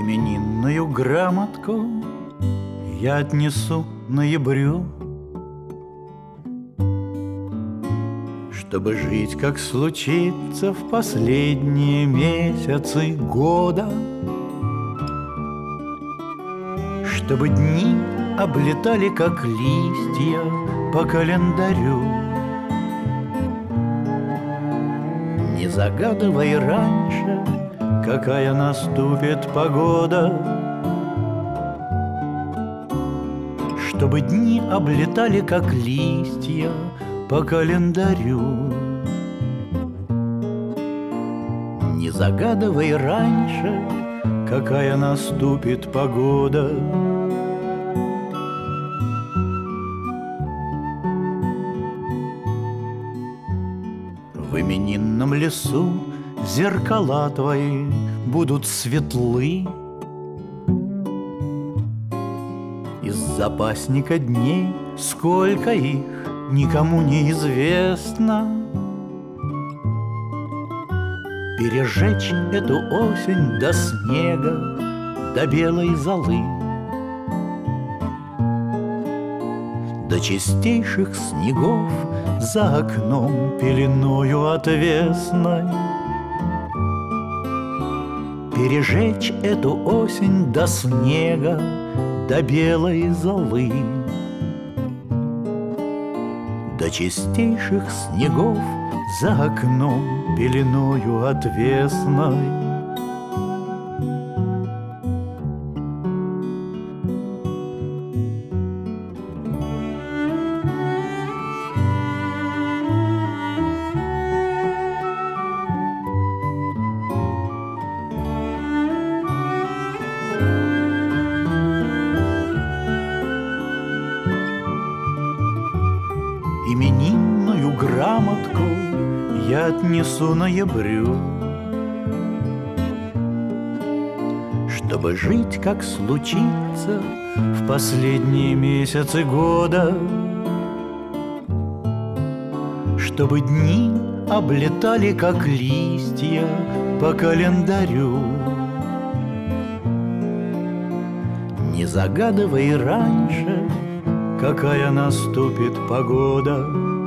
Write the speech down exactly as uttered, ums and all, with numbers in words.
Именинную грамотку я отнесу ноябрю, чтобы жить, как случится, в последние месяцы года, чтобы дни облетали, как листья по календарю. Не загадывай раньше, какая наступит погода, чтобы дни облетали, как листья по календарю. Не загадывай раньше, какая наступит погода. В именинном лесу зеркала твои будут светлы, из запасника дней, сколько их, никому не известно. Пережечь эту осень до снега, до белой золы, до чистейших снегов за окном пеленою отвесной. Пережечь эту осень до снега, до белой золы, до чистейших снегов за окном пеленою отвесной. Именинную грамотку я отнесу ноябрю, чтобы жить, как случится, в последние месяцы года, чтобы дни облетали, как листья по календарю. Не загадывай раньше, какая наступит погода,